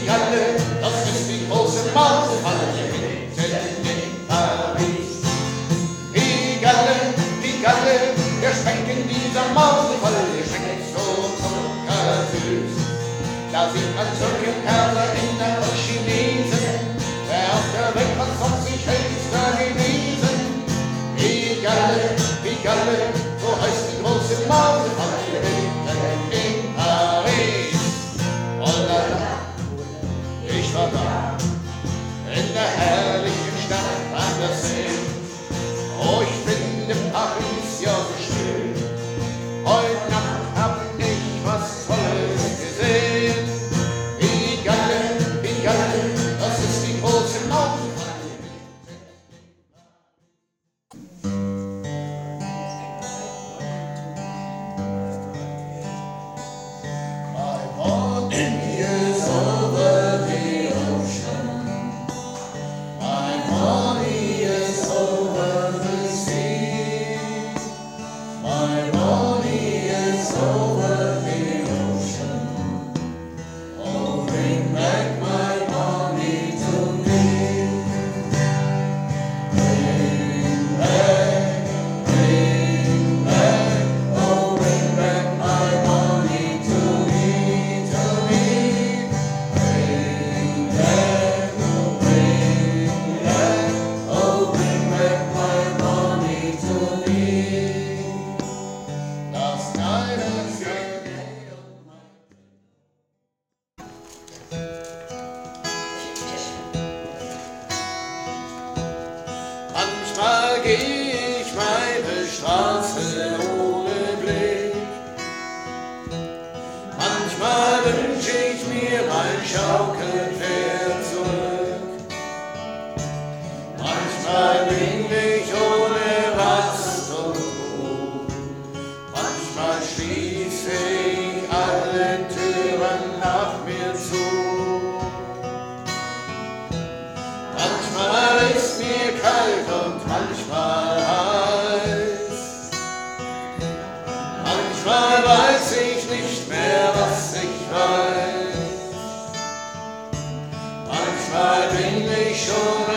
Galle, das ist die große Mausefalle mitten in Paris. Die Galle, der schmeckt in dieser Mausefalle, der schmeckt so zuckersüß. Da sieht man Türkenperle, Inder und Chinesen, wer auf der Welt was von sich hält, ist da gewesen. Die Galle, so heißt die große Mausefalle mitten in Paris. Oh la la, ich war da, in der herrlichen Stadt an der Seine. Oh, ich finde Paris ja so schön. Heute Nacht hab ich was Tolles gesehen. Die Galle, das ist die große Mausefalle. My morning is over the ocean. My money is over the sea. My money is over the ocean. Oh, bring back my money to me. Bring back, oh, bring back my money to me, to me. Bring back, oh, bring back my money to me. Last night I said, manchmal geh ich meine Straße ohne Blick. Manchmal wünsch ich mir mein Schaukelpferd zurück. Manchmal bin ich ohne Rast und Ruhe. Manchmal schließe ich alle Türen nach mir zu. Manchmal ist mir kalt und manchmal heiß. Manchmal weiß ich nicht mehr, was ich weiß. Manchmal bin ich schon